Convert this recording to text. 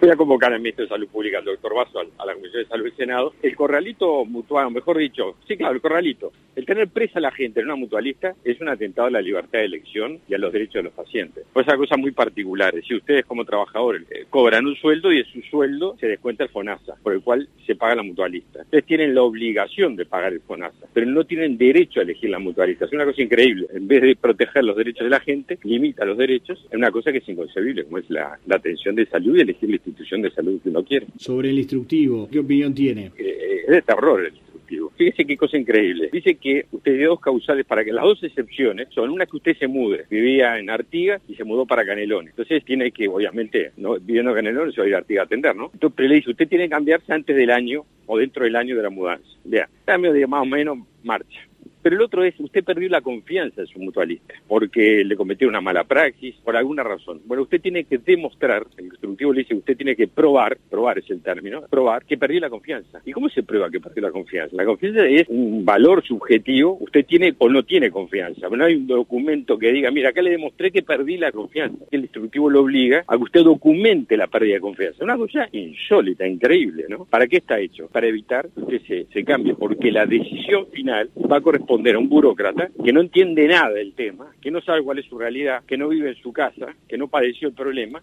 Voy a convocar al ministro de Salud Pública, al doctor Basso, a la Comisión de Salud del Senado. El corralito mutual, mejor dicho, sí, claro, el corralito. El tener presa a la gente en una mutualista es un atentado a la libertad de elección y a los derechos de los pacientes. Pues es una cosa muy particular. Si ustedes como trabajadores cobran un sueldo y de su sueldo se descuenta el FONASA, por el cual se paga la mutualista. Ustedes tienen la obligación de pagar el FONASA, pero no tienen derecho a elegir la mutualista. Es una cosa increíble. En vez de proteger los derechos de la gente, limita los derechos. Es una cosa que es inconcebible, como es la atención de salud y elegir la institución de salud que uno quiere. Sobre el instructivo, ¿qué opinión tiene? Es de terror el instructivo. Fíjese qué cosa increíble. Dice que usted dio dos causales para que las dos excepciones son una que usted se mude. Vivía en Artigas y se mudó para Canelones. Entonces tiene que, obviamente, no viviendo en Canelones se va a ir a Artigas a atender, ¿no? Entonces le dice, usted tiene que cambiarse antes del año o dentro del año de la mudanza. Vea, cambio de más o menos marcha. Pero el otro es, usted perdió la confianza en su mutualista, porque le cometió una mala praxis, por alguna razón. Bueno, usted tiene que demostrar, el instructivo le dice, usted tiene que probar es el término, probar que perdió la confianza. ¿Y cómo se prueba que perdió la confianza? La confianza es un valor subjetivo, usted tiene o no tiene confianza. No hay un documento que diga, mira, acá le demostré que perdí la confianza. El instructivo lo obliga a que usted documente la pérdida de confianza. Una cosa insólita, increíble, ¿no? ¿Para qué está hecho? Para evitar que se cambie, porque la decisión final va a corresponder a un burócrata que no entiende nada del tema, que no sabe cuál es su realidad, que no vive en su casa, que no padeció el problema